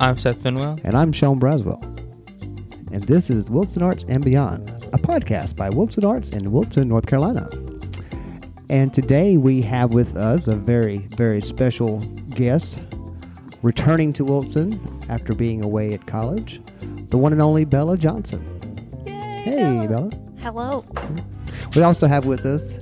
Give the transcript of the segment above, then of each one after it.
I'm Seth Benwell. And I'm Sean Braswell. And this is Wilson Arts and Beyond, a podcast by Wilson Arts in Wilson, North Carolina. And today we have with us a very, very special guest returning to Wilson after being away at college, the one and only Bella Johnson. Yay, Hey, Bella. Hello. We also have with us,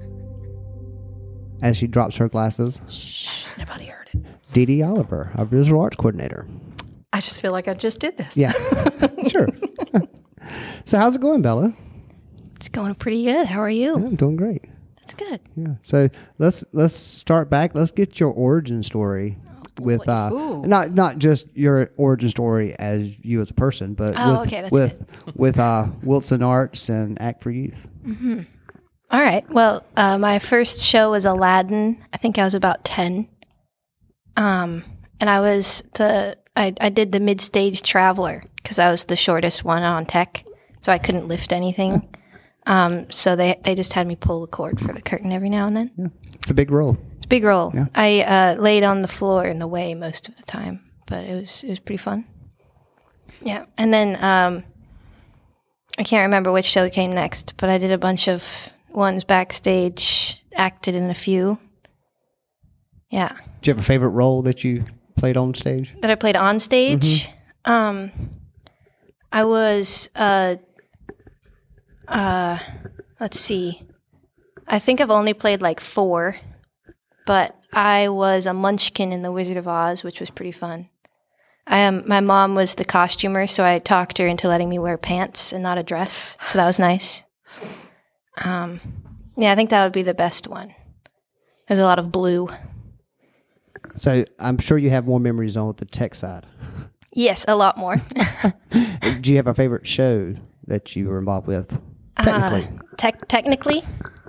as she drops her glasses, Shh, nobody heard it. Dee Dee Oliver, our visual arts coordinator. I just feel like I just did this. Yeah, sure. So how's it going, Bella? It's going pretty good. How are you? Yeah, I'm doing great. That's good. Yeah. So let's start back. Let's get your origin story with Ooh. not just your origin story as you as a person, but with Wilson Arts and Act for Youth. Mm-hmm. All right. Well, my first show was Aladdin. I think I was about 10. And I did the mid-stage traveler because I was the shortest one on tech, so I couldn't lift anything. So they just had me pull the cord for the curtain every now and then. Yeah. It's a big role. It's a big role. Yeah. I laid on the floor in the way most of the time, but it was pretty fun. Yeah. And then I can't remember which show came next, but I did a bunch of ones backstage, acted in a few. Yeah. Do you have a favorite role that you played on stage? That I played on stage? Mm-hmm. I was, let's see. I think I've only played like 4, but I was a munchkin in The Wizard of Oz, which was pretty fun. My mom was the costumer, so I talked her into letting me wear pants and not a dress, so that was nice. Yeah, I think that would be the best one. There's a lot of blue. So I'm sure you have more memories on the tech side. Yes, a lot more. Do you have a favorite show that you were involved with? Technically. Technically?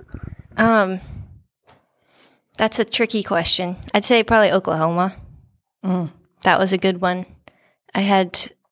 That's a tricky question. I'd say probably Oklahoma. That was a good one. I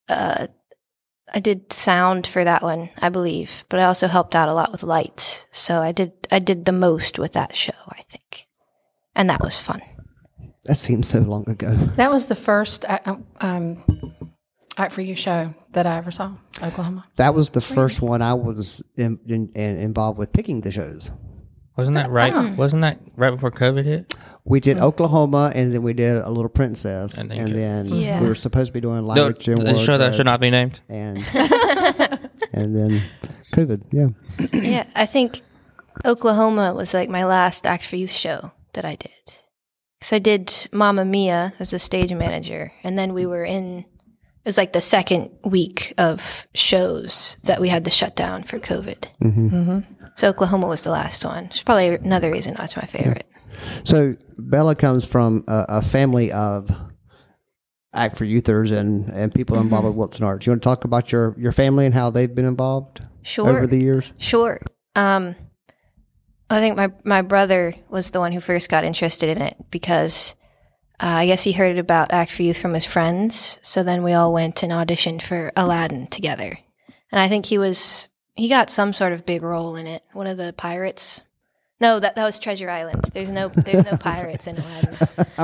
did sound for that one, I believe, but I also helped out a lot with lights. So I did the most with that show, I think. And that was fun. That seems so long ago. That was the first Act for You show that I ever saw, Oklahoma. That was the first one I was involved with picking the shows. Wasn't that right? Wasn't that right before COVID hit? We did Oklahoma, and then we did A Little Princess, And and then then we were supposed to be doing No, Light Jim a show that should not be named. and and then COVID. Yeah, Yeah, I think Oklahoma was like my last Act for Youth show that I did. Because I did Mamma Mia as a stage manager, and then it was like the second week of shows that we had to shut down for COVID. So Oklahoma was the last one. It's probably another reason that's my favorite. So Bella comes from a family of Act for Youthers and people involved with Wilson Arts. You want to talk about your family and how they've been involved over the years? Sure. I think my brother was the one who first got interested in it because I guess he heard about Act for Youth from his friends. So then we all went and auditioned for Aladdin together. And I think he got some sort of big role in it. One of the pirates. No, that was Treasure Island. There's no pirates in Aladdin.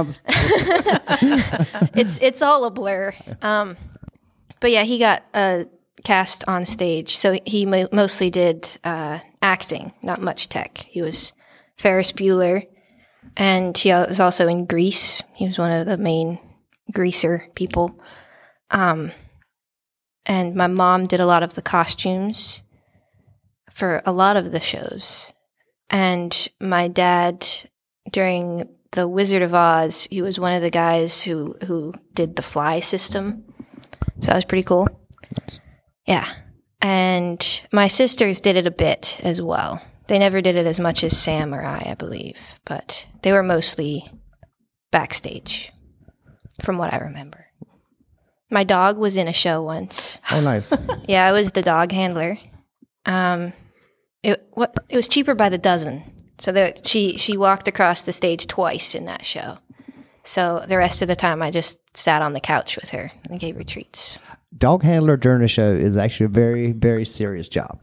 It's all a blur. But yeah, he got cast on stage. So he mostly did acting, not much tech. He was Ferris Bueller, and he was also in Grease. He was one of the main greaser people. And my mom did a lot of the costumes for a lot of the shows. And my dad, during the Wizard of Oz, he was one of the guys who did the fly system. So that was pretty cool. Nice. Yeah. And my sisters did it a bit as well. They never did it as much as Sam or I believe. But they were mostly backstage, from what I remember. My dog was in a show once. Oh, nice. Yeah, I was the dog handler. It was cheaper by the dozen. So she walked across the stage twice in that show. So the rest of the time, I just sat on the couch with her and gave her treats. Dog handler during a show is actually a very, very serious job.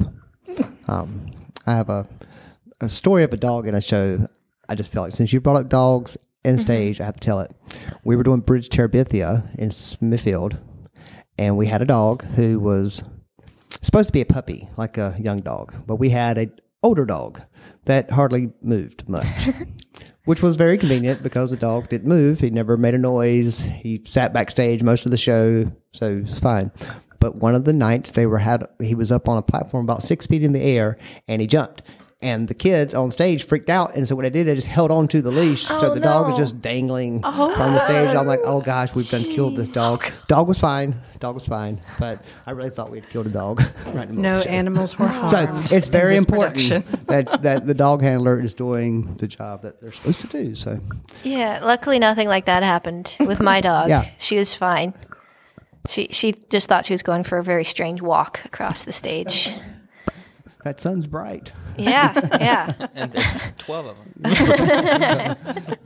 I have a story of a dog in a show. I just felt like since you brought up dogs in stage. I have to tell it. We were doing Bridge Terabithia in Smithfield, and we had a dog who was supposed to be a puppy, like a young dog, but we had an older dog that hardly moved much, which was very convenient because the dog didn't move. He never made a noise. He sat backstage most of the show, so it was fine. But one of the nights he was up on a platform about 6 feet in the air, and he jumped. And the kids on stage freaked out, and so what I did, I just held on to the leash, so the dog was just dangling from the stage. I'm like, oh gosh, we've done killed this dog. Dog was fine, but I really thought we'd killed a dog. Right in the No show. animals were harmed. So it's very in this important production. that the dog handler is doing the job that they're supposed to do. So Yeah, luckily nothing like that happened with my dog. Yeah. She was fine. She just thought she was going for a very strange walk across the stage. that sun's bright. Yeah, yeah. And there's 12 of them.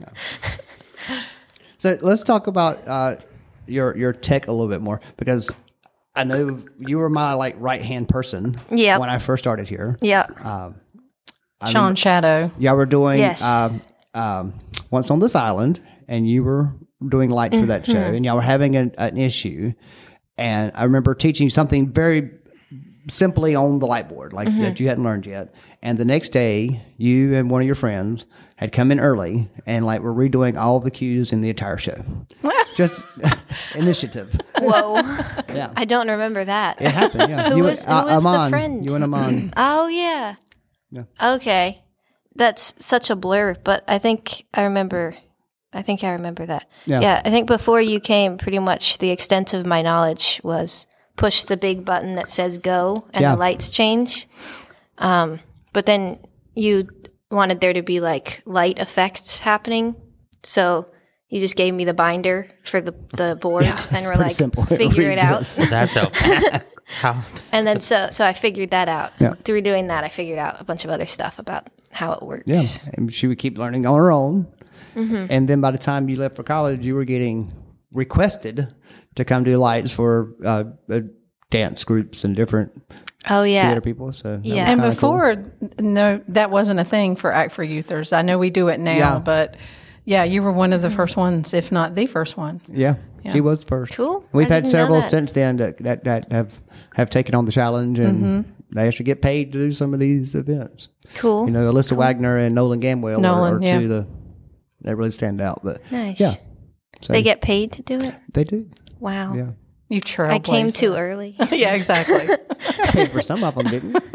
So let's talk about your tech a little bit more, because I know you were my right hand person. Yep. When I first started here. Yeah. Sean Shadow. Y'all were doing Yes. Once on This Island, and you were doing lights for that show, and y'all were having an issue. And I remember teaching you something very simply on the light board, like that you hadn't learned yet. And the next day, you and one of your friends had come in early and were redoing all the cues in the entire show. Just initiative. Whoa. Yeah. I don't remember that. It happened, yeah. Who was the Aman, friend? You and Aman. Oh, yeah. Yeah. Okay. That's such a blur, but I think I remember that. Yeah. I think before you came, pretty much the extent of my knowledge was push the big button that says go and Yeah. the lights change. But then you wanted there to be light effects happening. So you just gave me the binder for the board and we're pretty like, simple. figure Read it out. this. That's okay. How? And then so I figured that out. Yeah. Through doing that, I figured out a bunch of other stuff about how it works. Yeah, and she would keep learning on her own. And then by the time you left for college, you were getting requested to come do lights for dance groups and different Oh yeah. theater people. So that Yeah. was And kinda before, no, that wasn't a thing for Act for Youthers. I know we do it now, Yeah. but yeah, you were one of the first ones, if not the first one. cool. Yeah, she was first. Cool. We've I had didn't know several that. since then that have taken on the challenge, and they actually get paid to do some of these events. Cool. You know, Alyssa Wagner and Nolan Gamwell Nolan, are yeah. two that really stand out. But Nice. yeah, so They get paid to do it? they do. Wow. Yeah, You trailblazer. I came too early. Yeah, exactly. paid for some of them, didn't you?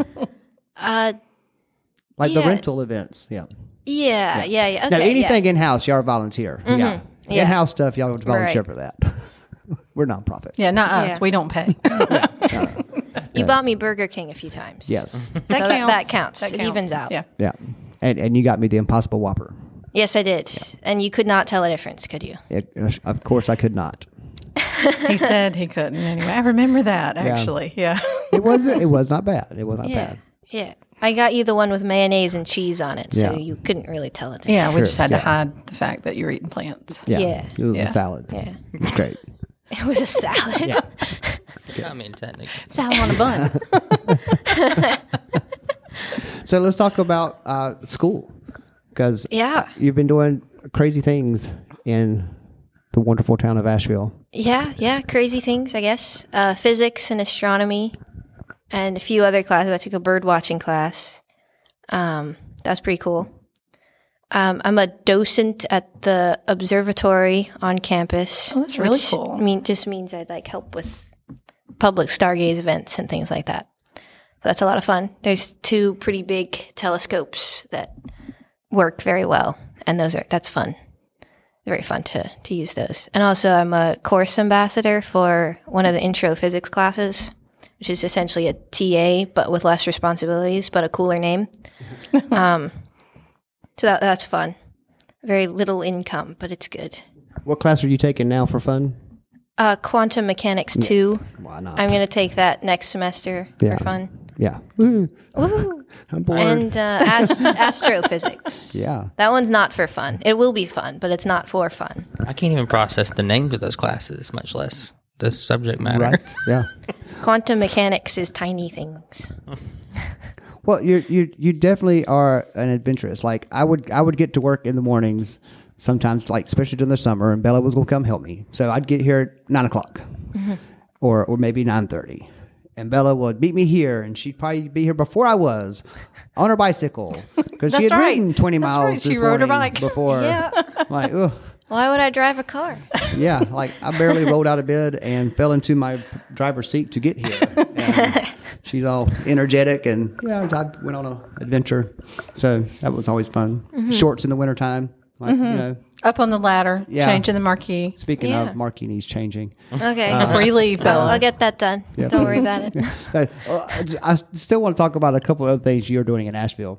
Like the Yeah. rental events. Yeah. Yeah. Okay, Now, anything yeah. in-house, y'all volunteer. Yeah. Yeah. In-house stuff, y'all volunteer Right. for that. We're nonprofit. Yeah, not us. Yeah. We don't pay. You bought me Burger King a few times. Yes. That counts. That It evens out. Yeah. Yeah. And you got me the Impossible Whopper. Yes, I did. And you could not tell a difference, could you? Of course, I could not. He said he couldn't anyway. I remember that, actually. Yeah. It was not bad. It was not bad. Yeah. I got you the one with mayonnaise and cheese on it, so Yeah. you couldn't really tell it. Yeah, we Sure, just had to yeah. hide the fact that you were eating plants. Yeah. Yeah. It was Yeah. a salad. Yeah. It was great. It was a salad. I mean, technically. Salad on a bun. So let's talk about school. Because Yeah. you've been doing crazy things in the wonderful town of Asheville. Yeah, crazy things, I guess. Physics and astronomy, and a few other classes. I took a bird watching class. That was pretty cool. I'm a docent at the observatory on campus. Oh, that's really which cool. Just means I help with public stargaze events and things like that. So that's a lot of fun. There's two pretty big telescopes that work very well, and that's fun. Very fun to use those. And also, I'm a course ambassador for one of the intro physics classes, which is essentially a TA, but with less responsibilities, but a cooler name. So that's fun. Very little income, but it's good. What class are you taking now for fun? Quantum Mechanics 2. Why not? I'm going to take that next semester Yeah. for fun. Yeah. Woo. Woo! I'm bored. And astrophysics. Yeah. That one's not for fun. It will be fun, but it's not for fun. I can't even process the names of those classes, much less the subject matter. Right. Yeah. Quantum mechanics is tiny things. Well, you definitely are an adventurous. Like I would get to work in the mornings sometimes, like especially during the summer, and Bella was going to come help me. So I'd get here at 9 o'clock, or maybe 9:30, and Bella would meet me here, and she'd probably be here before I was on her bicycle because she That's had right. ridden 20 That's miles. right. She this rode her morning bike. before. Yeah. Like, ugh. Why would I drive a car? Yeah, like I barely rolled out of bed and fell into my driver's seat to get here. And she's all energetic, and I went on an adventure. So that was always fun. Shorts in the wintertime, like, Up on the ladder, Yeah. changing the marquee. Speaking Yeah. of, Marquini's changing. Okay. Before you leave, Bella. I'll get that done. Yeah. Don't worry about it. So, I still want to talk about a couple of other things you're doing in Asheville.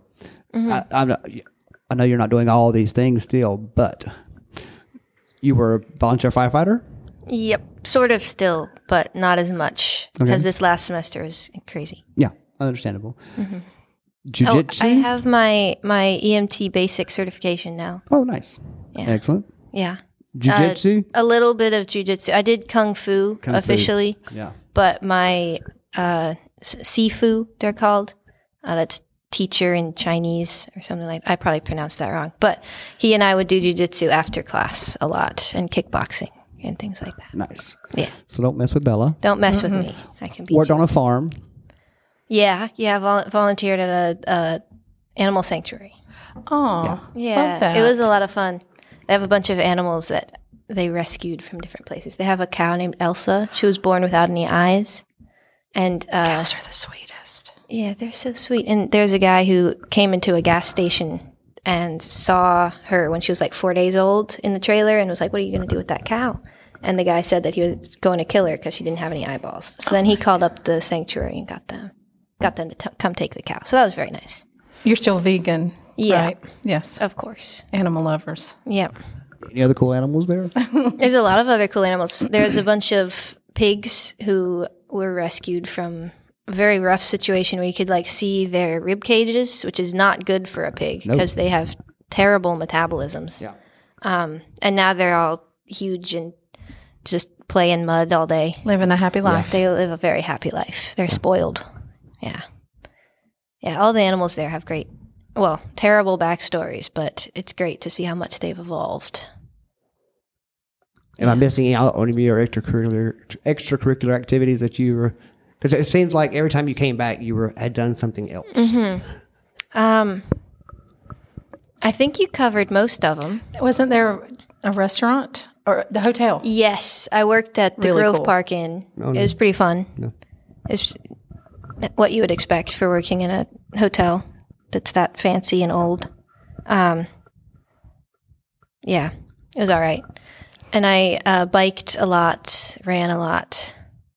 I know you're not doing all these things still, but you were a volunteer firefighter? Yep. Sort of still, but not as much because this last semester is crazy. Yeah, understandable. Oh, Jiu-jitsu? I have my EMT basic certification now. Oh, nice. Yeah. Excellent. Yeah. Jiu-jitsu? A little bit of jujitsu. I did kung fu Kung fu. officially, Yeah. but my sifu, they're called. That's teacher in Chinese or something like that. I probably pronounced that wrong. But he and I would do jujitsu after class a lot and kickboxing and things like that. Nice. Yeah. So don't mess with Bella. Don't mess with me. I can beat Worked you. on a farm. Yeah. Volunteered at a animal sanctuary. Oh, Yeah. love that. It was a lot of fun. They have a bunch of animals that they rescued from different places. They have a cow named Elsa. She was born without any eyes. And Cows are the sweetest. yeah, they're so sweet. And there's a guy who came into a gas station and saw her when she was like 4 days old in the trailer and was like, "What are you going to do with that cow?" And the guy said that he was going to kill her because she didn't have any eyeballs. So then he called up the sanctuary and got them to come take the cow. So that was very nice. You're still vegan, Yeah. right? Yes. Of course. Animal lovers. Yeah. Any other cool animals there? There's a lot of other cool animals. There's a bunch of pigs who were rescued from a very rough situation where you could like see their rib cages, which is not good for a pig because they have terrible metabolisms. Yeah. And now they're all huge and just play in mud all day. Living a happy life. They live a very happy life. They're spoiled. Yeah. Yeah, all the animals there have terrible backstories, but it's great to see how much they've evolved. Am I missing out on any of your extracurricular activities that you were? Because it seems like every time you came back, you had done something else. I think you covered most of them. Wasn't there a restaurant or the hotel? Yes, I worked at the Really Grove cool. Park Inn. It was pretty fun. It's what you would expect for working in a hotel that's that fancy and old. Yeah, it was all right. And I biked a lot, ran a lot.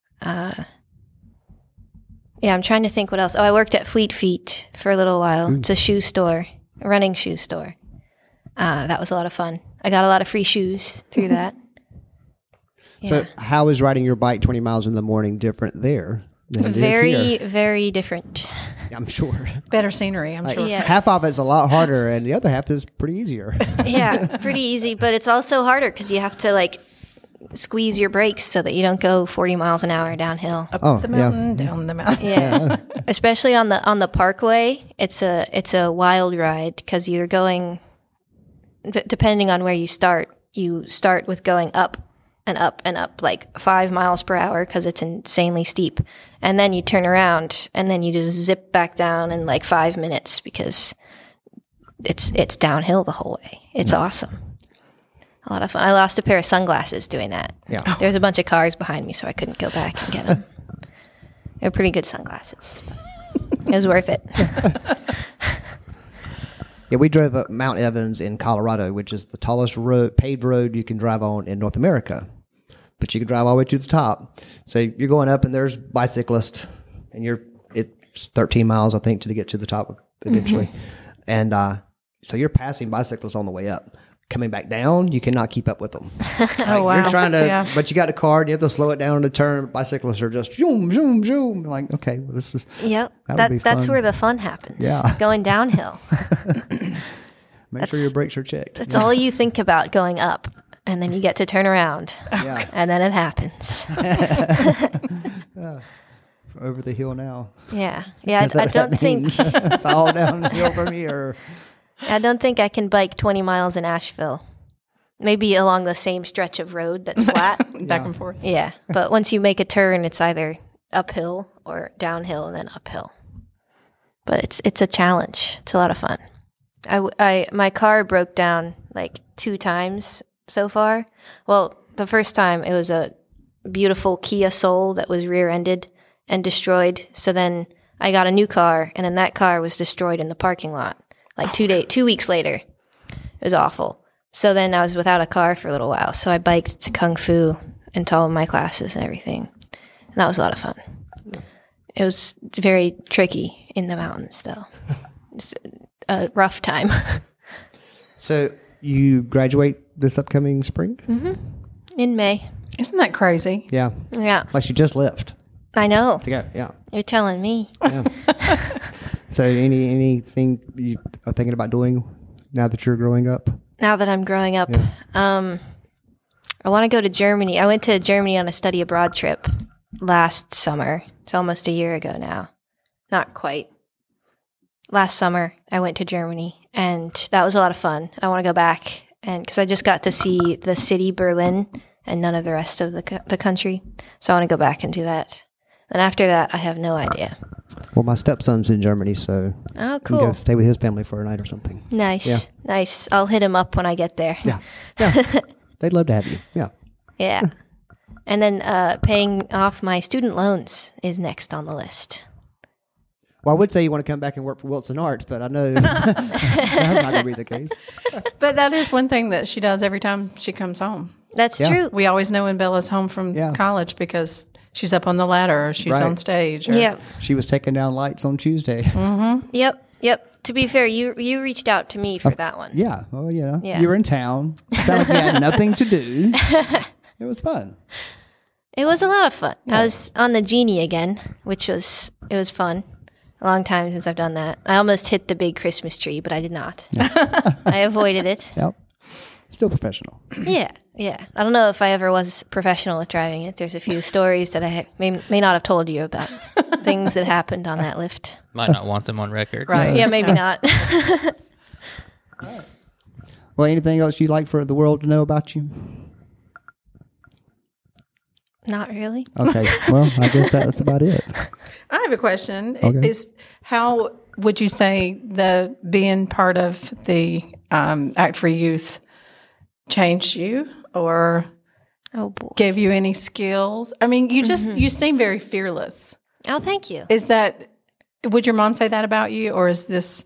Yeah, I'm trying to think what else. Oh, I worked at Fleet Feet for a little while. It's a shoe store, a running shoe store. That was a lot of fun. I got a lot of free shoes through that. So, how is riding your bike 20 miles in the morning different there than it is Very, here? very different. I'm sure. Better scenery, I'm sure. Yes. Half of it's a lot harder, and the other half is pretty easier. Yeah, pretty easy, but it's also harder because you have to like squeeze your brakes so that you don't go 40 miles an hour downhill. Up the mountain, down the mountain. Yeah, especially on the parkway. It's a wild ride because you're going. Depending on where you start with going up and up and up like 5 miles per hour because it's insanely steep, and then you turn around and then you just zip back down in like 5 minutes because it's downhill the whole way. It's awesome. A lot of fun. I lost a pair of sunglasses doing that. Yeah. There's a bunch of cars behind me, so I couldn't go back and get them. They're pretty good sunglasses. It was worth it. Yeah, we drove up Mount Evans in Colorado, which is the tallest paved road you can drive on in North America. But you can drive all the way to the top. So you're going up, and there's bicyclists, and it's 13 miles, I think, to get to the top eventually. And so you're passing bicyclists on the way up. Coming back down, you cannot keep up with them. Oh, wow. You're trying to, Yeah. but you got the car, and you have to slow it down on the turn. Bicyclists are just zoom, zoom, zoom. Like, okay, well, this is. Yep. That would be That's fun. where the fun happens. Yeah. It's going downhill. Make sure your brakes are checked. That's all you think about going up. And then you get to turn around. Yeah. And then it happens. Over the hill now. Yeah. Yeah. Is I that don't what that think means? It's all downhill from here. I don't think I can bike 20 miles in Asheville. maybe along the same stretch of road that's flat. Back and forth. Yeah, but once you make a turn, it's either uphill or downhill and then uphill. But it's a challenge. It's a lot of fun. My car broke down like 2 times so far. Well, the first time it was a beautiful Kia Soul that was rear-ended and destroyed. So then I got a new car, and then that car was destroyed in the parking lot like 2 weeks later. It was awful. So then I was without a car for a little while. So I biked to Kung Fu and to all of my classes and everything. And that was a lot of fun. It was very tricky in the mountains, though. It's a rough time. So you graduate this upcoming spring? In May. Isn't that crazy? Yeah. Yeah, Like you just left I know. to go. Yeah. You're telling me. Yeah. So anything you are thinking about doing now that you're growing up? Now that I'm growing up, I want to go to Germany. I went to Germany on a study abroad trip last summer. It's almost a year ago now. Not quite. Last summer, I went to Germany, and that was a lot of fun. I want to go back, and because I just got to see the city, Berlin, and none of the rest of the country. So I want to go back and do that. And after that, I have no idea. Well, my stepson's in Germany, so Oh, you can go cool. stay with his family for a night or something. Nice. Yeah. Nice. I'll hit him up when I get there. Yeah. Yeah. They'd love to have you. Yeah. Yeah. And then paying off my student loans is next on the list. Well, I would say you want to come back and work for Wilson Arts, but I know that's not going to be the case. But that is one thing that she does every time she comes home. That's Yeah. true. We always know when Bella's home from Yeah. college because she's up on the ladder or she's Right. on stage. Or, Yeah. She was taking down lights on Tuesday. Yep. Yep. To be fair, you reached out to me for that one. Yeah. Oh, yeah. Yeah. You were in town. It sounded like you had nothing to do. It was fun. It was a lot of fun. I was on the Genie again, it was fun. A long time since I've done that. I almost hit the big Christmas tree, but I did not. I avoided it. Yep. Still professional. Yeah. I don't know if I ever was professional at driving it. There's a few stories that I may not have told you about. Things that happened on that lift. Might not want them on record. Right. Yeah, maybe not. Well, anything else you'd like for the world to know about you? Not really. Okay. Well, I guess that's about it. I have a question. Okay. Is how would you say the being part of the Act for Youth changed you or Oh, boy. gave you any skills? I mean, you seem very fearless. Oh, thank you. Is that, would your mom say that about you, or is this?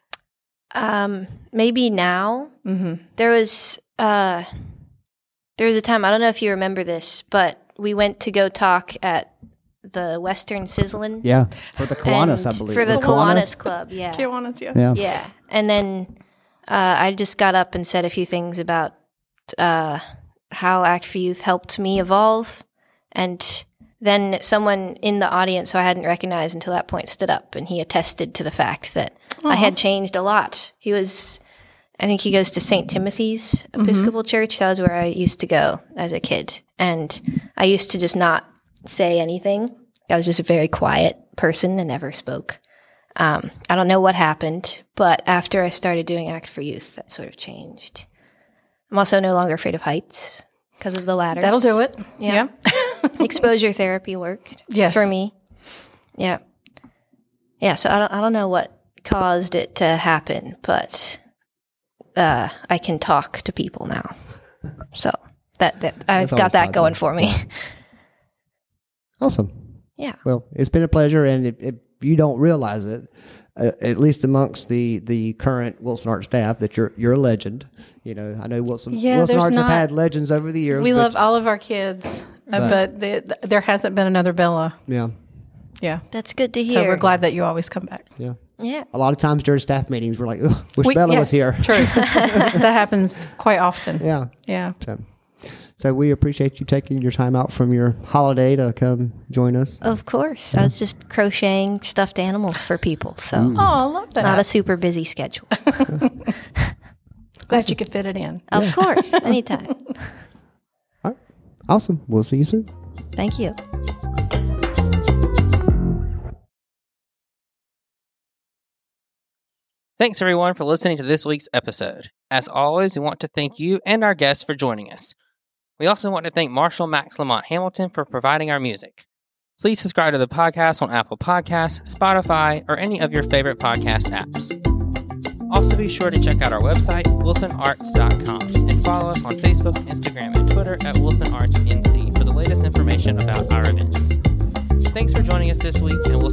Maybe now. There was a time, I don't know if you remember this, but we went to go talk at the Western Sizzlin'. Yeah. For the Kiwanis, and I believe. For the Was it Kiwanis Club, yeah. Kiwanis, yeah. Yeah. Yeah. And then I just got up and said a few things about how Act for Youth helped me evolve. And then someone in the audience who I hadn't recognized until that point stood up, and he attested to the fact that I had changed a lot. I think he goes to St. Timothy's Episcopal Church. That was where I used to go as a kid. And I used to just not say anything. I was just a very quiet person and never spoke. I don't know what happened, but after I started doing Act for Youth, that sort of changed. I'm also no longer afraid of heights because of the ladders. That'll do it. Yeah. Exposure therapy worked for me. Yeah. Yeah, so I don't know what caused it to happen, but I can talk to people now. So that I've got always that going positive. for me. Awesome. Yeah. Well, it's been a pleasure, and if you don't realize it, at least amongst the current Wilson Arts staff, that you're a legend. You know, I know Wilson there's Arts have not- had legends over the years. We but- love all of our kids, but there hasn't been another Bella. Yeah, Yeah. That's good to So hear. we're glad that you always come back. yeah. Yeah. A lot of times during staff meetings, we're like, "Ugh, wish Bella was here." True. That happens quite often. Yeah. Yeah. So we appreciate you taking your time out from your holiday to come join us. Of course. I was just crocheting stuffed animals for people, so Oh, I love that. not a super busy schedule. Glad you could fit it in. Of course. Anytime. All right. Awesome. We'll see you soon. Thank you. Thanks, everyone, for listening to this week's episode. As always, we want to thank you and our guests for joining us. We also want to thank Marshall Max Lamont Hamilton for providing our music. Please subscribe to the podcast on Apple Podcasts, Spotify, or any of your favorite podcast apps. Also, be sure to check out our website, wilsonarts.com, and follow us on Facebook, Instagram, and Twitter at WilsonArtsNC for the latest information about our events. Thanks for joining us this week, and